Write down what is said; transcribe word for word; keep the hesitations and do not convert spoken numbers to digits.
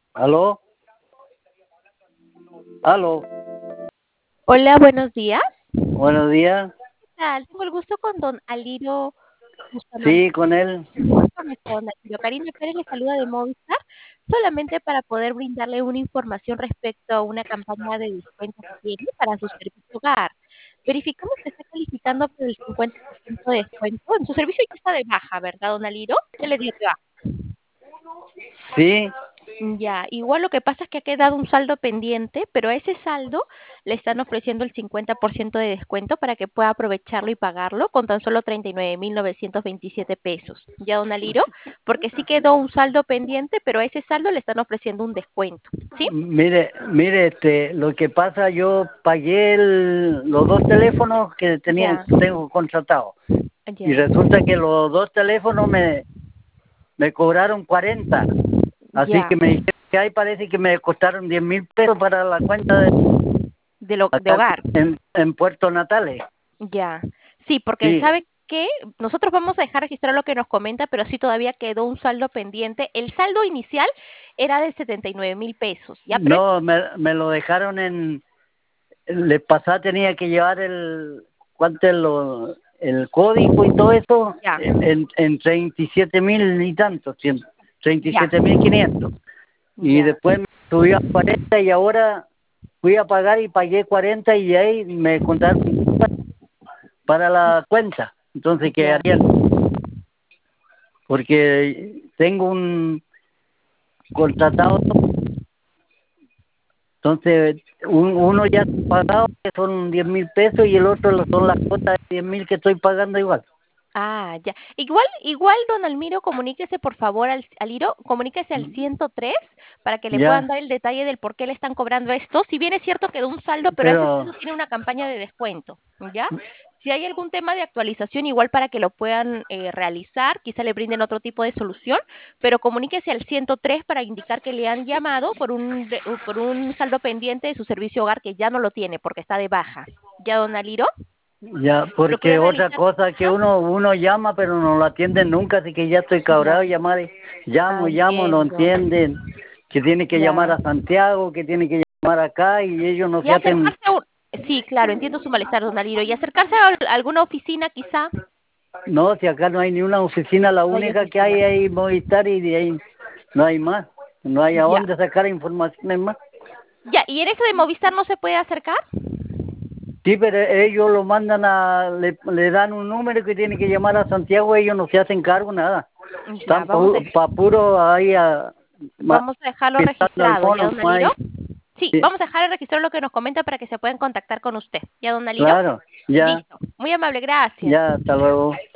¿Aló? ¿Aló? Hola, buenos días. Buenos días. ¿Qué tal? Tengo el gusto con don Aliro Bustamante. Sí, con él. ¿Cómo está, don Aliro? Karina Pérez le saluda de Movistar, solamente para poder brindarle una información respecto a una campaña de descuento que tiene para su servicio hogar. Verificamos que está calificando por el cincuenta por ciento de descuento. En su servicio ya está de baja, ¿verdad, don Aliro? Ya le dio de baja. Sí, Ya, igual lo que pasa es que ha quedado un saldo pendiente, pero a ese saldo le están ofreciendo el cincuenta por ciento de descuento para que pueda aprovecharlo y pagarlo con tan solo treinta y nueve mil novecientos veintisiete pesos. ¿Ya, don Aliro? Porque sí quedó un saldo pendiente, pero a ese saldo le están ofreciendo un descuento. ¿Sí? mire, mire, este, lo que pasa, yo pagué el- los dos teléfonos que tenía, Ya, tengo contratados y ya, resulta que los dos teléfonos me, me cobraron cuarenta, así ya. que me dijeron que ahí parece que me costaron diez mil pesos para la cuenta de De lo, de acá hogar. en, en Puerto Natales. Ya, sí, porque Sí, sabe que nosotros vamos a dejar registrar lo que nos comenta, pero sí todavía quedó un saldo pendiente. El saldo inicial era de setenta y nueve mil pesos, ya, pero no, me, me lo dejaron en, le pasaba, tenía que llevar el, ¿cuánto es lo, el código y todo eso? ya, En, en treinta y siete mil y tanto, treinta y ya, siete mil quinientos. Y ya, después me subió a cuarenta y ahora fui a pagar y pagué cuarenta y ahí me contaron para la cuenta. Entonces ya, quedaría, porque tengo un contratado. Entonces, un- uno ya está pagado, que son diez mil pesos, y el otro lo- son las cuotas de diez mil que estoy pagando igual. Ah, ya. Igual, igual, don Almiro, comuníquese por favor al, al Iro, comuníquese al ciento tres para que le puedan Ya, dar el detalle del por qué le están cobrando esto. Si bien es cierto que da un saldo, pero ese pero saldo tiene una campaña de descuento, ¿ya? Si hay algún tema de actualización, igual para que lo puedan eh, realizar, quizá le brinden otro tipo de solución, pero comuníquese al ciento tres para indicar que le han llamado por un, de- por un saldo pendiente de su servicio hogar que ya no lo tiene porque está de baja. ¿Ya, don Aliro? ya, Lo que voy porque a otra realizar. cosa que Ajá. uno uno llama, pero no lo atienden nunca, así que ya estoy cabrado Ya. de llamar. y Ah, Llamo, llamo, no entiendo. entienden, que tiene que llamar Ya. a Santiago, que tiene que llamar acá, y ellos no Y se hacen. acercarse a un... Sí, claro, entiendo su malestar, don Aliro. Y acercarse a al- alguna oficina, quizá. No, si acá no hay ni una oficina, la No hay única que oficina. hay es Movistar y de ahí no hay más. No hay a Ya. dónde sacar informaciones más. Ya, ¿y en eso de Movistar no se puede acercar? Sí, pero ellos lo mandan a, le, le dan un número que tiene que llamar a Santiago, ellos no se hacen cargo, nada. Ya, Están vamos a, para puro ahí a, ma- vamos a dejarlo pintando el registrado, ¿ya, mono, don no hay. Aliro? Sí, Sí, vamos a dejar registrado lo que nos comenta para que se puedan contactar con usted. ¿Ya, don Aliro? claro, ya, Listo. Muy amable, gracias. ya, hasta luego.